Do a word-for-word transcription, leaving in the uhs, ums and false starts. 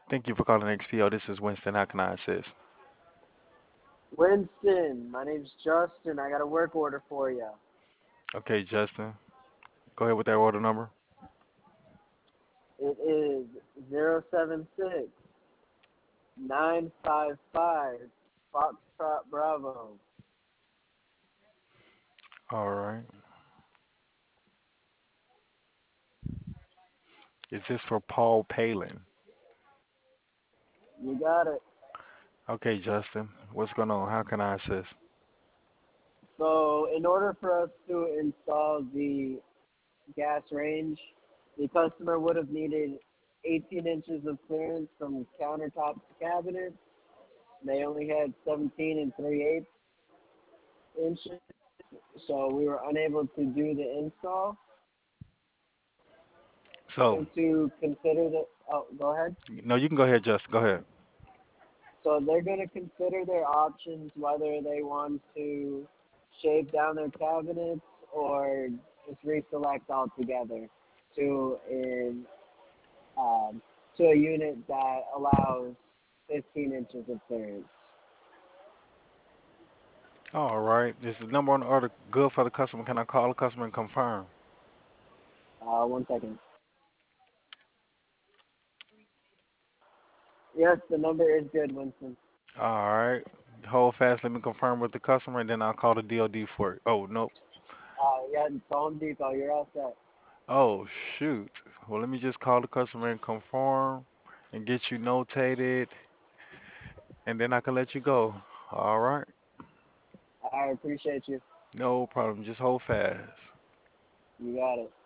Thank you for calling X P O. This is Winston. How can I assist? Winston, my name's Justin. I got a work order for you. Okay, Justin. Go ahead with that order number. It is zero seven six nine five five Foxtrot Bravo. All right. Is this for Paul Palin? You got it. Okay, Justin. What's going on? How can I assist? So, in order for us to install the gas range, the customer would have needed eighteen inches of clearance from countertops to cabinets. They only had seventeen and three eighths inches, so we were unable to do the install. So, And to consider the, oh, go ahead. no, you can go ahead, Justin. Go ahead. So they're going to consider their options whether they want to shave down their cabinets or just reselect altogether to an um, to a unit that allows fifteen inches of clearance. All right. Is the number on the order good for the customer? Can I call the customer and confirm? Uh, one second. Yes, the number is good, Winston. All right. Hold fast. Let me confirm with the customer, and then I'll call the D O D for it. Oh, nope. Uh, yeah, it's Home Depot. You're all set. Oh, shoot. Well, let me just call the customer and confirm and get you notated, and then I can let you go. All right. I appreciate you. No problem. Just hold fast. You got it.